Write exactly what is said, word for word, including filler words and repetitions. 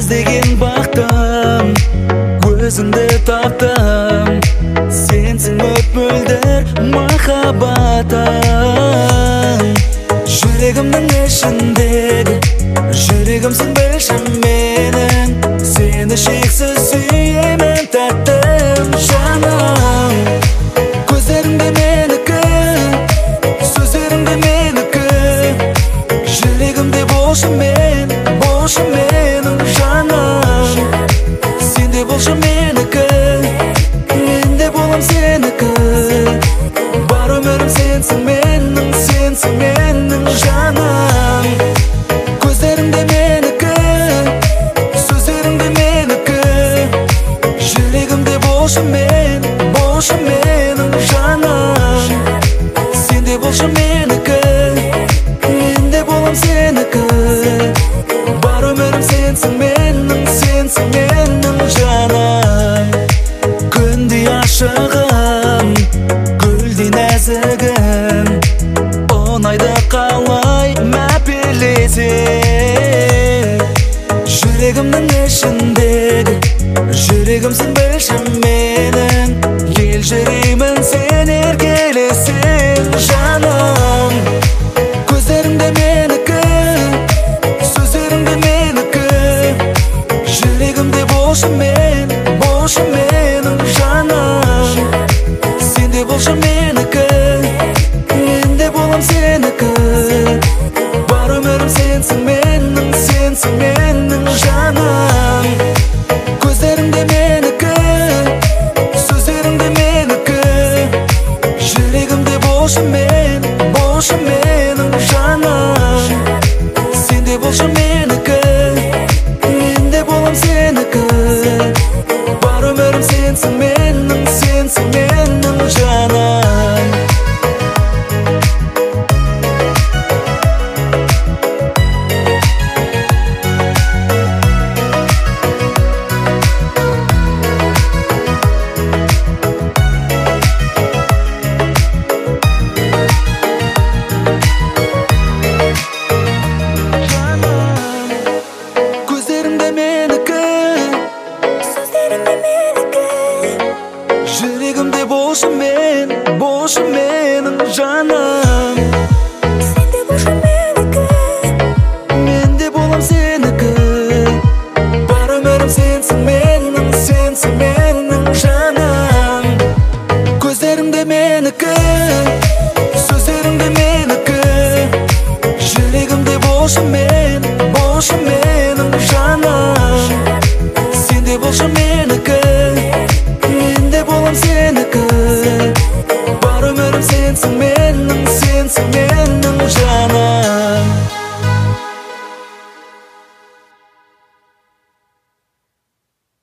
izlеген бақтым, өзіңді таптым. Сенсің от мөлдір махаббатым. Жүрегімнің ішіндегі, жүрегімсің білшім менің. Сені шексіз сүйемін тәттім жаным. Көздеріңде менікі, сөздеріңде менікі. Жүрегімде болшы мен, болшы менің жаным. Сенде болшы менікі, менде болам сенікі. Бар өмірім сенсің менің, сенсің менің жаным. Көздеріңде менікі, сөздеріңде менікі. Жүрегімде болшы мен, болшы менің жаным. Сенде болшы менікі, менде болам сенікі. Бар өмірім сенсің менің, сенсің менің жаным. Күндей ашығым, гүлдей нәзігім, ұнайды қалай мәпелесе. Жүрегімнің ішіндегі, жүрегімсің білшім менің. Ел жүремін сен еркелесең жаным. Көздеріңде менікі, сөздеріңде менікі. Жүрегімде болшы мен, болшы менің жаным. Сенде болшы менікі, менде болам сенікі. Бар өмірім сенсің менің, сенсің менің жаным. Көздеріңде менікі, сөздеріңде менікі. Жүрегімде болшы мен, болшы менің жаным. Сенде болшы менікі, менде болам сенікі. Бар өмірім сенсің менің, сенсің менің жаным. Көздеріңде менікі, сөздеріңде менікі. Жүрегімде болшы мен, болшы менің жаным. Сенде болшы менікі, менде болам сенікі. Бар өмірім сенсің менің, сенсің менің жаным. Көздеріңде менікі, сөздеріңде менікі. Жүрегімде болшы мен.